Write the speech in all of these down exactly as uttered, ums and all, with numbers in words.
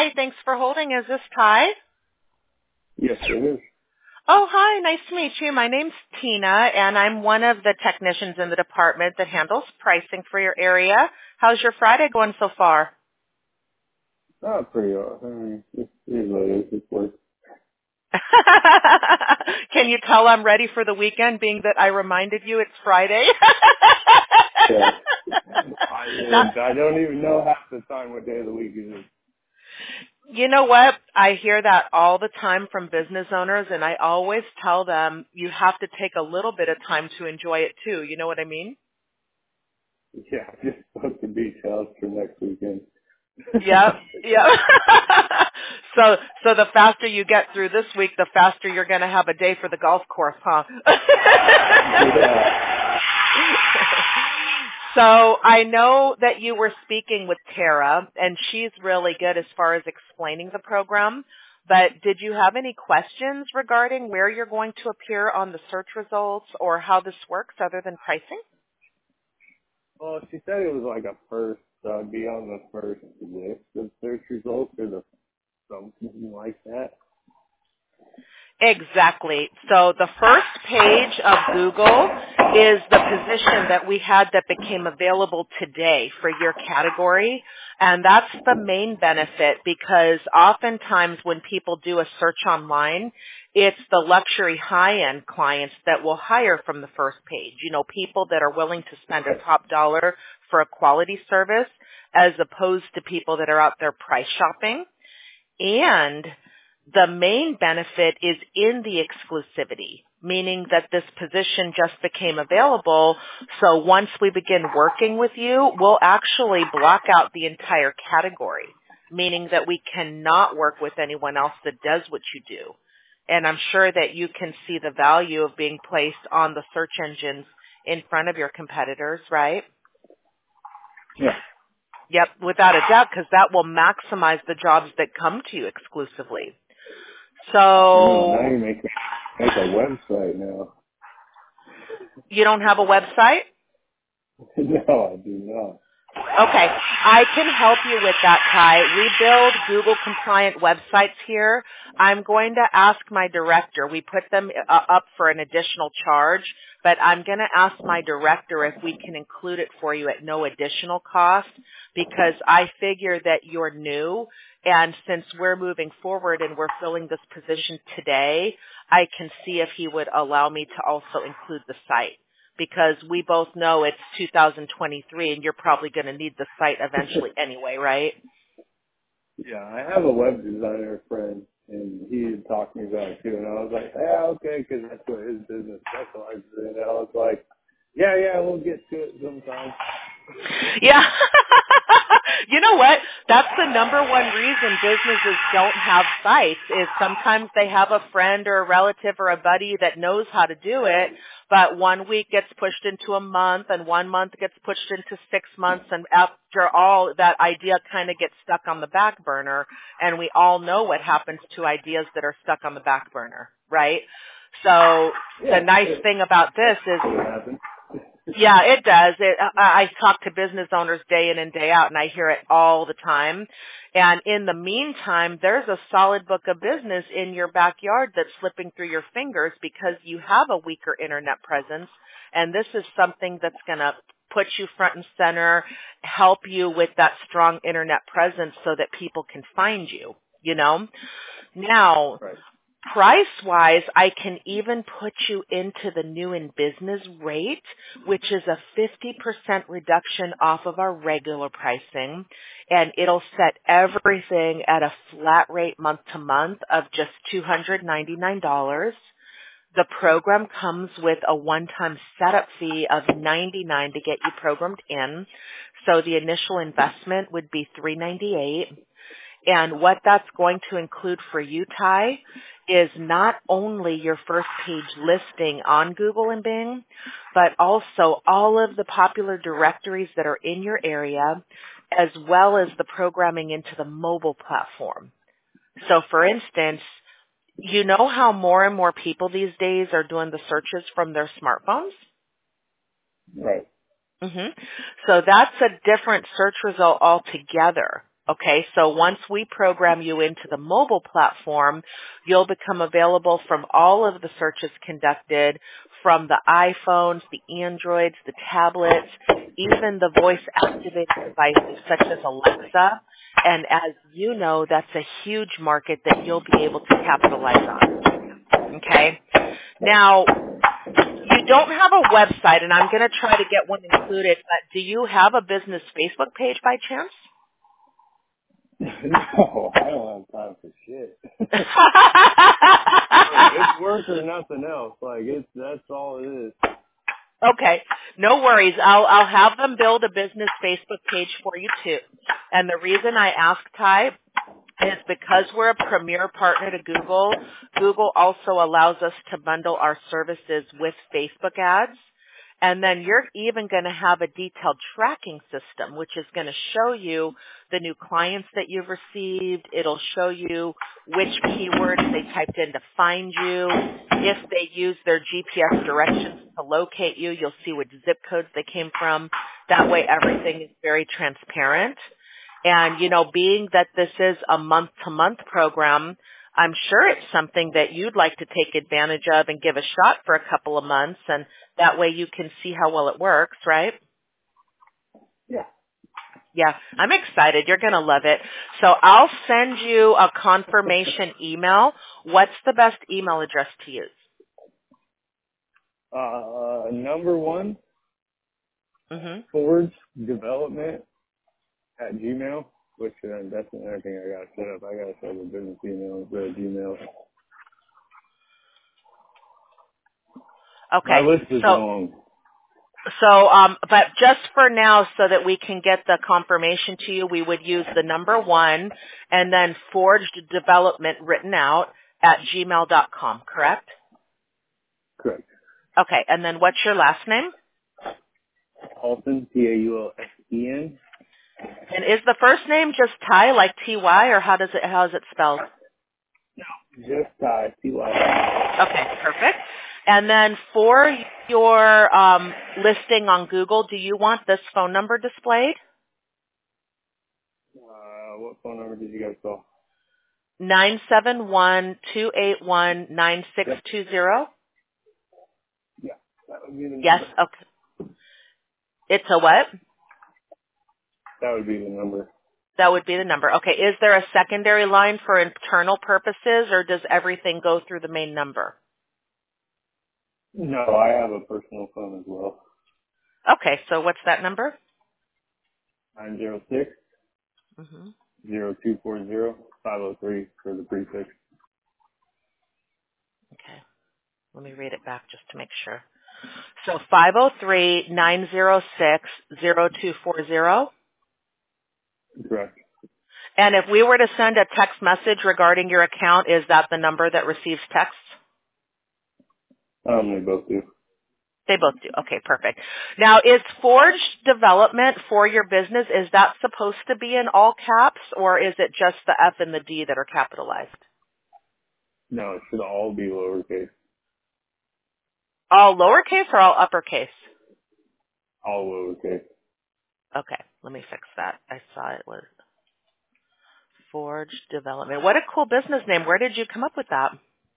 Hi, thanks for holding. Is this Ty? Yes, it is. Oh, hi. Nice to meet you. My name's Tina, and I'm one of the technicians in the department that handles pricing for your area. How's your Friday going so far? Oh, pretty awesome. I mean, it is what it is. It's work. Can you tell I'm ready for the weekend, being that I reminded you it's Friday? Yeah. I, Not, I don't even know half the time what day of the week it is. you know what? I hear that all the time from business owners, and I always tell them you have to take a little bit of time to enjoy it too. You know what I mean? Yeah, I just booked the beach house for next weekend. Yep, yep. so, so the faster you get through this week, the faster you're going to have a day for the golf course, huh? Yeah. So I know that you were speaking with Tara, and she's really good as far as explaining the program. But did you have any questions regarding where you're going to appear on the search results or how this works other than pricing? Well, she said it was like a first, so I'd be on the first list of search results or the something like that. Exactly. So the first page of Google is the position that we had that became available today for your category. And that's the main benefit because oftentimes when people do a search online, it's the luxury high-end clients that will hire from the first page. You know, people that are willing to spend a top dollar for a quality service as opposed to people that are out there price shopping. And the main benefit is in the exclusivity, meaning that this position just became available. So once we begin working with you, we'll actually block out the entire category, meaning that we cannot work with anyone else that does what you do. And I'm sure that you can see the value of being placed on the search engines in front of your competitors, right? Yeah. Yep, without a doubt, because that will maximize the jobs that come to you exclusively. So No, now you make, make a website now. You don't have a website? No, I do not. Okay, I can help you with that, Ty. We build Google compliant websites here. I'm going to ask my director. We put them uh, up for an additional charge, but I'm going to ask my director if we can include it for you at no additional cost because I figure that you're new, and since we're moving forward and we're filling this position today, I can see if he would allow me to also include the site. Because we both know it's two thousand twenty-three and you're probably going to need the site eventually anyway, right? Yeah, I have a web designer friend, and he had talked to me about it too, and I was like, yeah, okay, because that's what his business specializes in. And I was like, yeah, yeah, we'll get to it sometime. Yeah. You know what? That's the number one reason businesses don't have sites is sometimes they have a friend or a relative or a buddy that knows how to do it, but one week gets pushed into a month and one month gets pushed into six months and after all, that idea kind of gets stuck on the back burner and we all know what happens to ideas that are stuck on the back burner, right? So Yeah, the nice it, thing about this is it happened. yeah, it does. It, I, I talk to business owners day in and day out, and I hear it all the time. And in the meantime, there's a solid book of business in your backyard that's slipping through your fingers because you have a weaker internet presence, and this is something that's going to put you front and center, help you with that strong internet presence so that people can find you, you know? Now, Right. price-wise, I can even put you into the new in business rate, which is a fifty percent reduction off of our regular pricing, and it'll set everything at a flat rate month to month of just two hundred ninety-nine dollars. The program comes with a one-time setup fee of ninety-nine dollars to get you programmed in, so the initial investment would be three hundred ninety-eight dollars. And what that's going to include for you, Ty, is not only your first page listing on Google and Bing, but also all of the popular directories that are in your area, as well as the programming into the mobile platform. So for instance, you know how more and more people these days are doing the searches from their smartphones? Right. Mm-hmm. So that's a different search result altogether. Okay, so once we program you into the mobile platform, you'll become available from all of the searches conducted from the iPhones, the Androids, the tablets, even the voice-activated devices such as Alexa. And as you know, that's a huge market that you'll be able to capitalize on. Okay? Now, you don't have a website, and I'm going to try to get one included, but do you have a business Facebook page by chance? No, I don't have time for shit. It's work or nothing else. Like it's that's all it is. Okay, no worries. I'll I'll have them build a business Facebook page for you too. And the reason I ask Ty is because we're a premier partner to Google. Google also allows us to bundle our services with Facebook ads. And then you're even going to have a detailed tracking system, which is going to show you the new clients that you've received. It'll show you which keywords they typed in to find you. If they use their G P S directions to locate you, you'll see which zip codes they came from. That way everything is very transparent. And, you know, being that this is a month-to-month program, I'm sure it's something that you'd like to take advantage of and give a shot for a couple of months, and that way you can see how well it works, right? Yeah. Yeah, I'm excited. You're going to love it. So I'll send you a confirmation email. What's the best email address to use? Uh, number one, Mm-hmm. Forge Development at Gmail, which uh, that's another thing I got to set up. I got to set up a business email instead of Gmail. My Okay. list is So long. So, um, but just for now, so that we can get the confirmation to you, we would use the number one and then Forged Development written out at gmail dot com, correct? Correct. Okay, and then what's your last name? Paulson, P A U L S E N. And is the first name just Ty, like T Y, or how does it how is it spelled? Just Ty, T Y. Okay, perfect. And then for your um, listing on Google, do you want this phone number displayed? Uh, what phone number did you guys call? nine seven one, two eight one, nine six two zero? Yeah, that would be the number. Yes, okay. It's a what? That would be the number. That would be the number. Okay, is there a secondary line for internal purposes, or does everything go through the main number? No, I have a personal phone as well. Okay, so what's that number? nine zero six, Mm-hmm. zero two four zero, five oh three for the prefix. Okay, let me read it back just to make sure. So five oh three, nine oh six, zero two four zero? Correct. And if we were to send a text message regarding your account, is that the number that receives texts? Um, they both do. They both do. Okay, perfect. Now, is Forge Development for your business, is that supposed to be in all caps, or is it just the F and the D that are capitalized? No, it should all be lowercase. All lowercase or all uppercase? All lowercase. Okay, let me fix that. I saw it was Forge Development. What a cool business name. Where did you come up with that?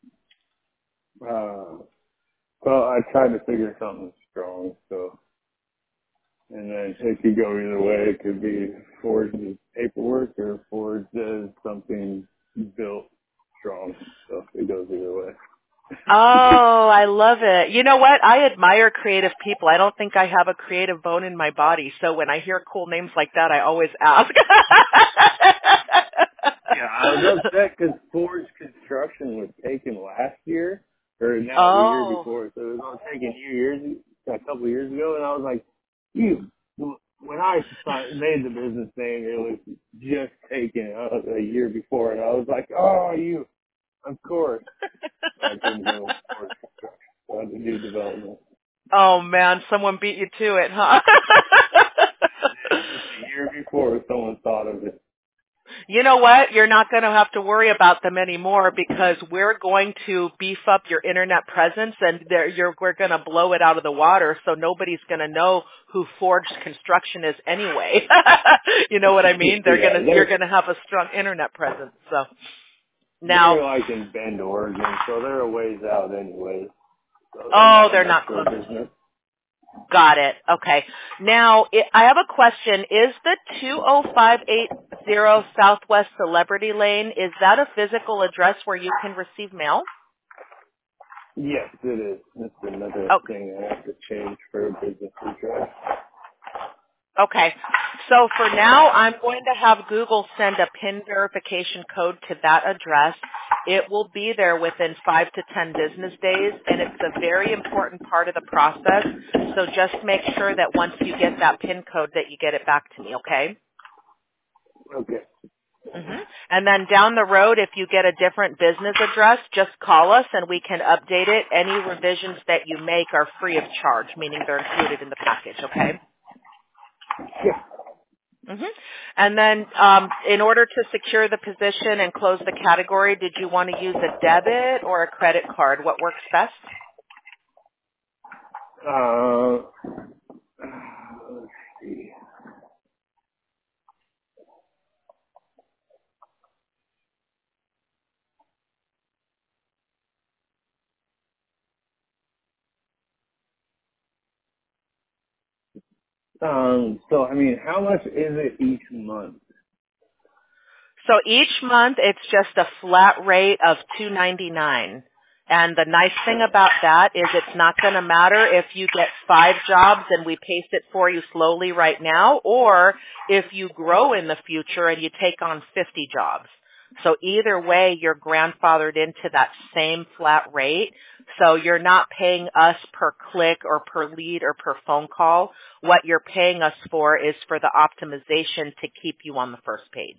Uh, well, I tried to figure something strong, so, and then it could go either way. It could be Forge as paperwork or Forge as something built strong. So it goes either way. Oh, I love it. You know what? I admire creative people. I don't think I have a creative bone in my body, so when I hear cool names like that, I always ask. Yeah, I was upset because Forge construction was taken last year, or now the year Oh. before, so it was all taken year, years, a couple of years ago, and I was like, you, when I started, made the business name, it was just taken a, a year before, and I was like, oh, you, of course. I couldn't go with Forge construction. So I had to do development. Oh man, someone beat you to it, huh? Just a year before someone thought of it. You know what? You're not going to have to worry about them anymore because we're going to beef up your internet presence and they're- you're, we're going to blow it out of the water so nobody's going to know who Forged Construction is anyway. You know what I mean? They're Yeah, going to, they're, you're going to have a strong internet presence. So they're now, like in Bend, Oregon, so they're a ways out anyway. So they're oh, not a they're not metro close. business. Got it. Okay. Now, I I have a question. Is the two oh five eight zero Southwest Celebrity Lane, is that a physical address where you can receive mail? Yes, it is. That's another Oh, thing I have to change for a business address. okay. So for now, I'm going to have Google send a PIN verification code to that address. It will be there within five to ten business days, and it's a very important part of the process. So just make sure that once you get that PIN code that you get it back to me, okay? Okay. hmm And then down the road, if you get a different business address, just call us and we can update it. Any revisions that you make are free of charge, meaning they're included in the package, okay? Yeah. hmm And then um, in order to secure the position and close the category, did you want to use a debit or a credit card? What works best? Uh, let's see. Um, so, I mean, how much is it each month? So each month it's just a flat rate of two ninety-nine. And the nice thing about that is it's not going to matter if you get five jobs and we pace it for you slowly right now, or if you grow in the future and you take on fifty jobs. So either way, you're grandfathered into that same flat rate. So you're not paying us per click or per lead or per phone call. What you're paying us for is for the optimization to keep you on the first page.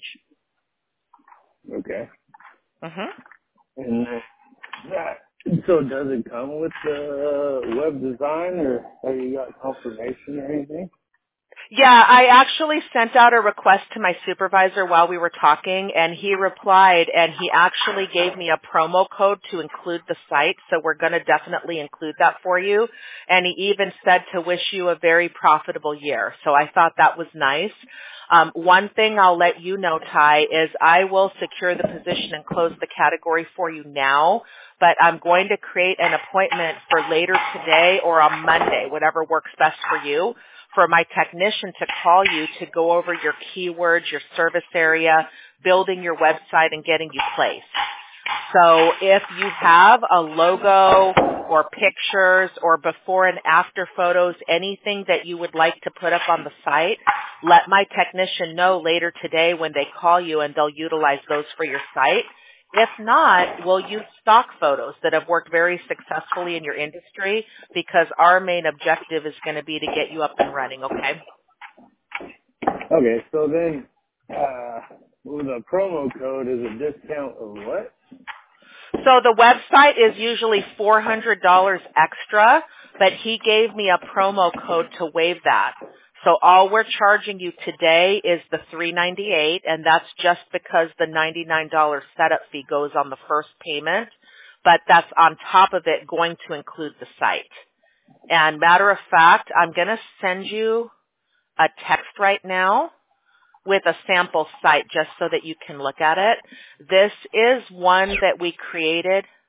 Okay. Mhm. And that, so does it come with the web design, or have you got confirmation or anything? Yeah, I actually sent out a request to my supervisor while we were talking, and he replied, and he actually gave me a promo code to include the site, so we're going to definitely include that for you. And he even said to wish you a very profitable year, so I thought that was nice. Um, one thing I'll let you know, Ty, is I will secure the position and close the category for you now, but I'm going to create an appointment for later today or on Monday, whatever works best for you, for my technician to call you to go over your keywords, your service area, building your website, and getting you placed. So if you have a logo or pictures or before and after photos, anything that you would like to put up on the site, let my technician know later today when they call you, and they'll utilize those for your site. If not, we'll use stock photos that have worked very successfully in your industry, because our main objective is going to be to get you up and running, okay? Okay, so then, uh, with a promo code, is a discount of what? So the website is usually four hundred dollars extra, but he gave me a promo code to waive that. So all we're charging you today is the three ninety-eight, and that's just because the ninety-nine dollars setup fee goes on the first payment, but that's on top of it going to include the site. And matter of fact, I'm going to send you a text right now with a sample site just so that you can look at it. This is one that we created